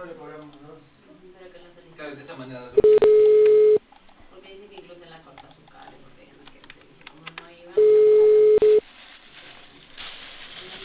Claro, de esa manera. Porque dice que incluso la corta su cable porque ella no quiere servicio. Como no iba, no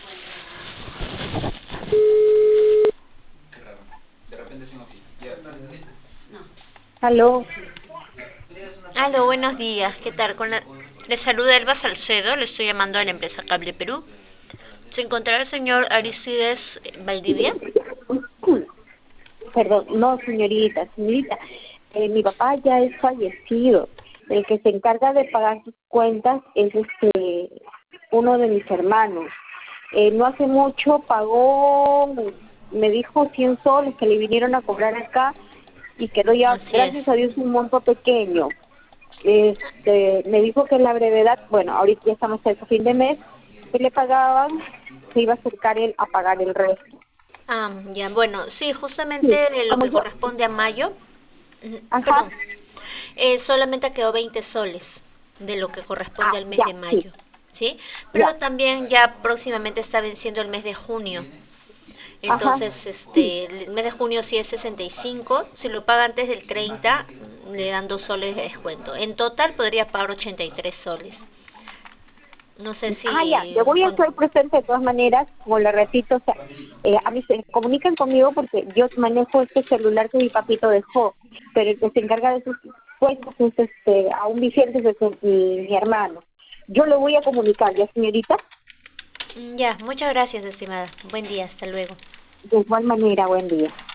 encuentra. Qué raro. De repente es un oxígeno. Ya, No. Aló. Aló, buenos días. ¿Qué tal? Le saluda Elba Salcedo, le estoy llamando de la empresa Cable Perú. ¿Se encontrará el señor Aristides Valdivia? Perdón, no, señorita. Mi papá ya es fallecido. El que se encarga de pagar sus cuentas es uno de mis hermanos. No hace mucho pagó, me dijo 100 soles que le vinieron a cobrar acá y quedó ya, Así es. gracias a Dios, un monto pequeño. Me dijo que en la brevedad, bueno, ahorita ya estamos a fin de mes, que le pagaban, se iba a acercar él a pagar el resto. Ya, bueno, sí, Sí, justamente lo como que yo, corresponde a mayo, ajá, perdón, solamente quedó 20 soles de lo que corresponde al mes ya, de sí, mayo, ¿sí? Pero ya, también ya próximamente está venciendo el mes de junio. ajá, Entonces, sí. el mes de junio sí es 65, si lo paga antes del 30, le dan 2 soles de descuento. En total podría pagar 83 soles. No sé Ya, si... yo voy a estar presente de todas maneras, como le repito, o sea, a mí se comunican conmigo porque yo manejo este celular que mi papito dejó, pero el que se encarga de sus cuentas es aún vigente es mi hermano. Yo le voy a comunicar, ¿ya, señorita? Ya, muchas gracias, estimada. Buen día, hasta luego. De igual manera, buen día.